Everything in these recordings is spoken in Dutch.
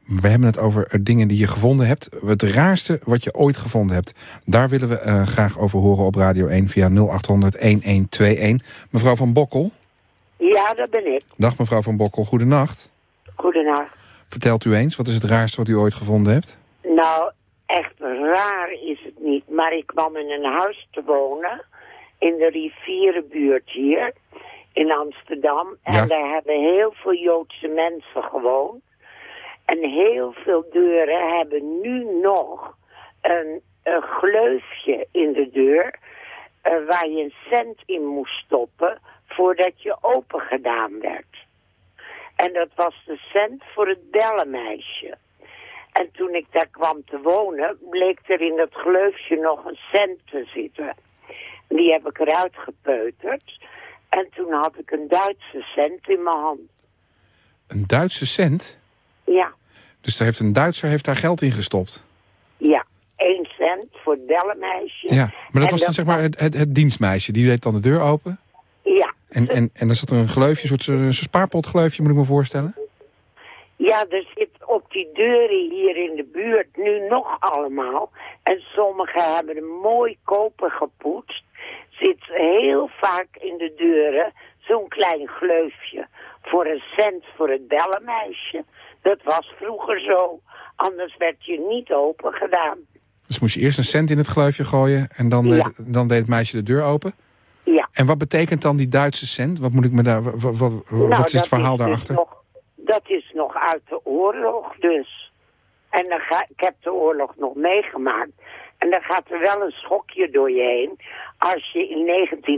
We hebben het over dingen die je gevonden hebt. Het raarste wat je ooit gevonden hebt. Daar willen we graag over horen op Radio 1 via 0800-1121. Mevrouw Van Bokkel? Ja, dat ben ik. Dag mevrouw Van Bokkel, goedenacht. Goedenacht. Vertelt u eens, wat is het raarste wat u ooit gevonden hebt? Nou, echt raar is het niet. Maar ik kwam in een huis te wonen in de rivierenbuurt hier in Amsterdam. En daar hebben heel veel Joodse mensen gewoond. En heel veel deuren hebben nu nog een gleufje in de deur waar je een cent in moest stoppen voordat je open gedaan werd. En dat was de cent voor het bellenmeisje. En toen ik daar kwam te wonen, bleek er in dat gleufje nog een cent te zitten. Die heb ik eruit gepeuterd. En toen had ik een Duitse cent in mijn hand. Een Duitse cent? Ja. Dus een Duitser heeft daar geld in gestopt? Ja, 1 cent voor het bellenmeisje. Ja, maar dat was dan zeg maar het dienstmeisje. Die deed dan de deur open? Ja. En dan zat er een gleufje, een soort spaarpotgleufje, moet ik me voorstellen? Ja, er zit op die deuren hier in de buurt nu nog allemaal. En sommigen hebben hem mooi koper gepoetst. Zit heel vaak in de deuren zo'n klein gleufje. Voor een cent voor het bellenmeisje. Dat was vroeger zo. Anders werd je niet open gedaan. Dus moest je eerst een cent in het gleufje gooien en dan deed het meisje de deur open? Ja. En wat betekent dan die Duitse cent? Wat moet ik me daar? Wat is het verhaal daarachter? Dat is nog uit de oorlog dus. En ik heb de oorlog nog meegemaakt. En dan gaat er wel een schokje door je heen. Als je in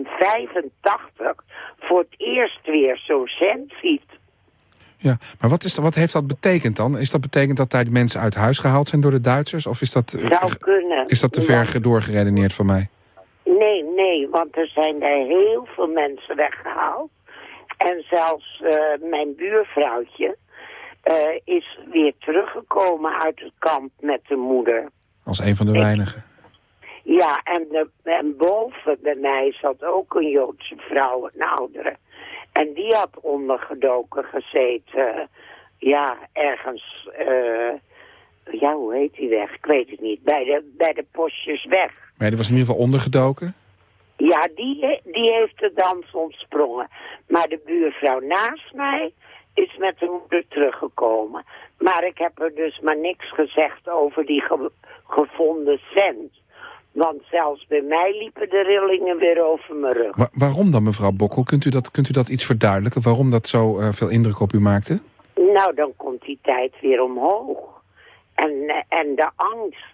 1985 voor het eerst weer zo'n cent ziet. Ja, maar wat heeft dat betekend dan? Is dat betekend dat daar die mensen uit huis gehaald zijn door de Duitsers? Of is dat, zou kunnen. Is dat te ver doorgeredeneerd van mij? Nee, want er zijn daar heel veel mensen weggehaald. En zelfs mijn buurvrouwtje is weer teruggekomen uit het kamp met de moeder. Als een van de weinigen. Ja, en boven bij mij zat ook een Joodse vrouw, een oudere. En die had ondergedoken gezeten. Ja, ergens... hoe heet die weg? Ik weet het niet. Bij de Postjesweg. Maar die was in ieder geval ondergedoken? Ja, die heeft de dans ontsprongen. Maar de buurvrouw naast mij is met de moeder teruggekomen. Maar ik heb er dus maar niks gezegd over die gevonden cent. Want zelfs bij mij liepen de rillingen weer over mijn rug. Waarom dan, mevrouw Bokkel? Kunt u dat iets verduidelijken? Waarom dat zo veel indruk op u maakte? Nou, dan komt die tijd weer omhoog. En de angst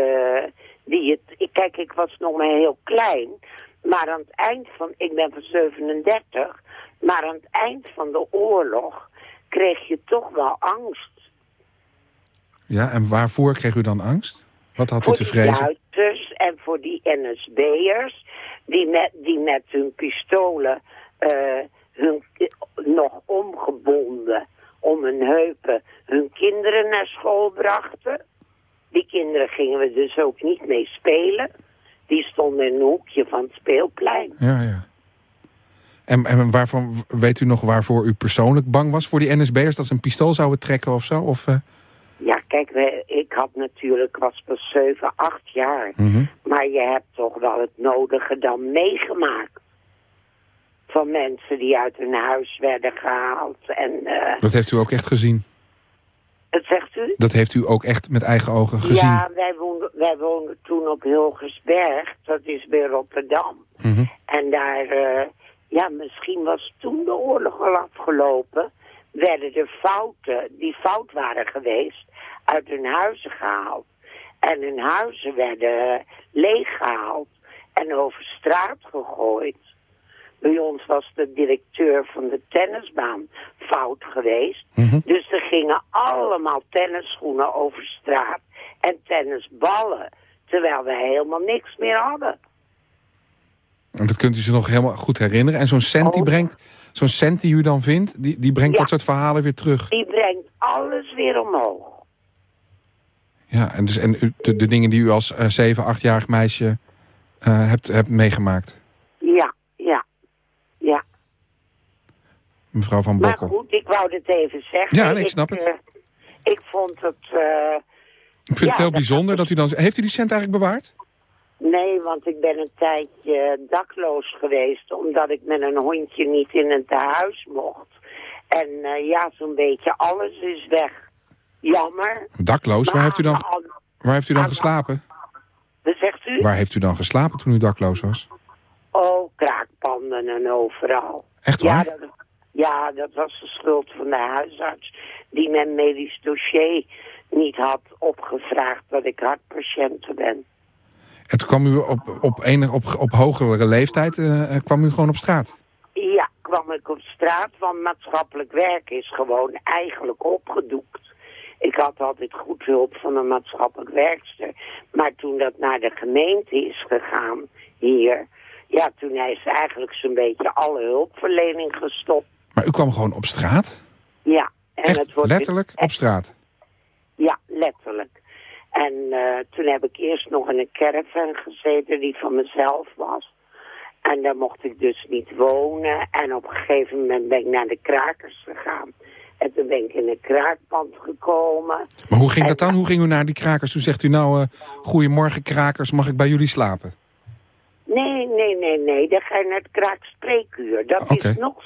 Kijk, ik was nog maar heel klein. Maar aan het eind van... Ik ben van 37. Maar aan het eind van de oorlog kreeg je toch wel angst. Ja, en waarvoor kreeg u dan angst? Wat had u te vrezen? Voor die Duitsers en voor die NSB'ers... die met hun pistolen nog omgebonden om hun heupen hun kinderen naar school brachten. Die kinderen gingen we dus ook niet mee spelen. Die stonden in een hoekje van het speelplein. Ja. En weet u nog waarvoor u persoonlijk bang was voor die NSB'ers? Dat ze een pistool zouden trekken of zo? Ja, kijk, ik was pas 7, 8 jaar. Mm-hmm. Maar je hebt toch wel het nodige dan meegemaakt. Van mensen die uit hun huis werden gehaald. Dat heeft u ook echt gezien? Dat zegt u? Dat heeft u ook echt met eigen ogen gezien? Ja, wij woonden toen op Hilgersberg. Dat is bij Rotterdam. Mm-hmm. En daar, misschien was toen de oorlog al afgelopen. Werden de fouten, die fout waren geweest, uit hun huizen gehaald. En hun huizen werden leeggehaald en over straat gegooid. Bij ons was de directeur van de tennisbaan fout geweest. Mm-hmm. Dus er gingen allemaal tennisschoenen over straat en tennisballen. Terwijl we helemaal niks meer hadden. En dat kunt u zich nog helemaal goed herinneren. En zo'n cent die u dan vindt, die brengt dat soort verhalen weer terug. Die brengt alles weer omhoog. Ja, en de dingen die u als 7, 8-jarig meisje hebt meegemaakt. Ja. Mevrouw Van Bokkel. Maar goed, ik wou het even zeggen. Ja, nee, ik snap het. Ik vond het... Ik vind het heel bijzonder dat u dan... Heeft u die cent eigenlijk bewaard? Nee, want ik ben een tijdje dakloos geweest, omdat ik met een hondje niet in een tehuis mocht. En zo'n beetje alles is weg. Jammer. Dakloos? Waar heeft u dan geslapen? Wat zegt u? Waar heeft u dan geslapen toen u dakloos was? Oh, kraakpanden en overal. Echt waar? Dat was de schuld van de huisarts, die mijn medisch dossier niet had opgevraagd dat ik hartpatiënt ben. En toen kwam u op hogere leeftijd kwam u gewoon op straat? Ja, kwam ik op straat, want maatschappelijk werk is gewoon eigenlijk opgedoekt. Ik had altijd goed hulp van een maatschappelijk werkster. Maar toen dat naar de gemeente is gegaan hier, toen is eigenlijk zo'n beetje alle hulpverlening gestopt. Maar u kwam gewoon op straat? Ja. En echt het wordt letterlijk op straat? Ja, letterlijk. En toen heb ik eerst nog in een caravan gezeten die van mezelf was. En daar mocht ik dus niet wonen. En op een gegeven moment ben ik naar de krakers gegaan. En toen ben ik in een kraakpand gekomen. Maar hoe ging dat dan? Hoe ging u naar die krakers? Toen zegt u goedemorgen krakers, mag ik bij jullie slapen? Nee. Dan ga je naar het kraakspreekuur. Dat is nog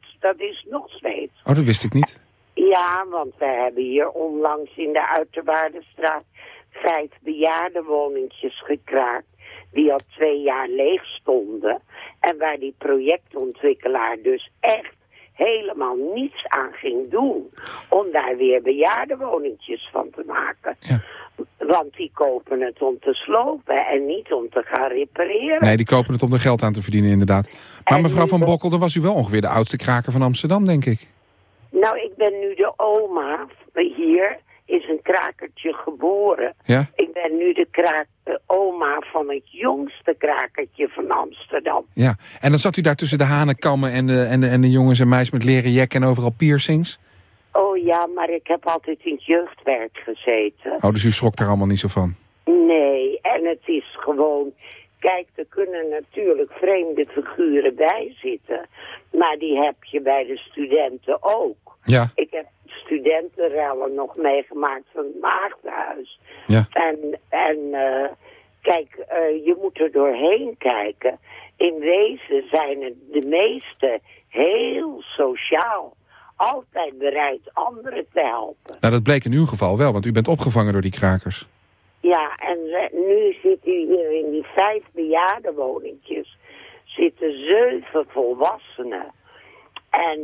steeds. Oh, dat wist ik niet. Ja, want we hebben hier onlangs in de Uiterwaardenstraat 5 bejaardenwoningjes gekraakt, die al 2 jaar leeg stonden. En waar die projectontwikkelaar dus echt helemaal niets aan ging doen om daar weer bejaardenwoningjes van te maken. Ja. Want die kopen het om te slopen en niet om te gaan repareren. Nee, die kopen het om er geld aan te verdienen, inderdaad. Maar mevrouw Van Bokkel, dan was u wel ongeveer de oudste kraker van Amsterdam, denk ik. Nou, ik ben nu de oma. Hier is een krakertje geboren. Ja? Ik ben nu de oma van het jongste krakertje van Amsterdam. Ja, en dan zat u daar tussen de hanenkammen en de jongens en meisjes met leren jekken en overal piercings? Oh ja, maar ik heb altijd in het jeugdwerk gezeten. Oh, dus u schrok daar allemaal niet zo van? Nee, en het is gewoon... Kijk, er kunnen natuurlijk vreemde figuren bij zitten. Maar die heb je bij de studenten ook. Ja. Ik heb studentenrellen nog meegemaakt van het Maagdenhuis. Ja. Kijk, je moet er doorheen kijken. In wezen zijn het de meesten heel sociaal. Altijd bereid anderen te helpen. Nou, dat bleek in uw geval wel, want u bent opgevangen door die krakers. Ja, en nu zit u hier in die 5 bejaardenwoningjes. Zitten 7 volwassenen. En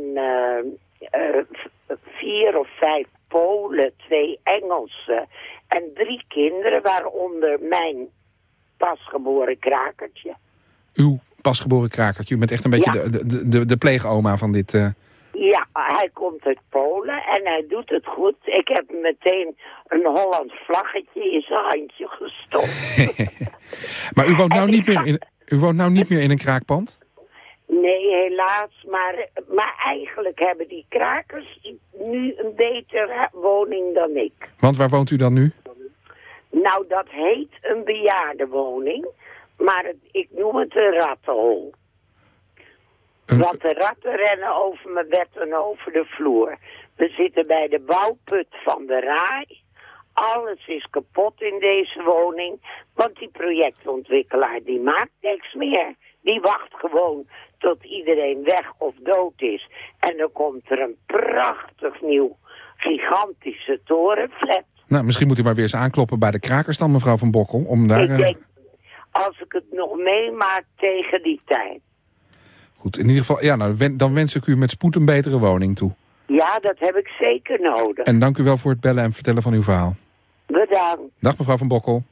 4 of 5 Polen, 2 Engelsen. En 3 kinderen, waaronder mijn pasgeboren krakertje. Uw pasgeboren krakertje. U bent echt een beetje de pleegoma van dit... Ja, hij komt uit Polen en hij doet het goed. Ik heb meteen een Hollands vlaggetje in zijn handje gestopt. Maar u woont nou niet meer in een kraakpand? Nee, helaas. Maar eigenlijk hebben die krakers nu een betere woning dan ik. Want waar woont u dan nu? Nou, dat heet een bejaardenwoning. Maar ik noem het een rattenhol. Want de ratten rennen over mijn bed en over de vloer. We zitten bij de bouwput van de RAI. Alles is kapot in deze woning. Want die projectontwikkelaar die maakt niks meer. Die wacht gewoon tot iedereen weg of dood is. En dan komt er een prachtig nieuw, gigantische torenflat. Nou, misschien moet u maar weer eens aankloppen bij de krakers dan, mevrouw Van Bokkel. Om daar, Ik denk, als ik het nog meemaak tegen die tijd. Goed, in ieder geval, ja, nou, dan wens ik u met spoed een betere woning toe. Ja, dat heb ik zeker nodig. En dank u wel voor het bellen en vertellen van uw verhaal. Bedankt. Dag mevrouw Van Bokkel.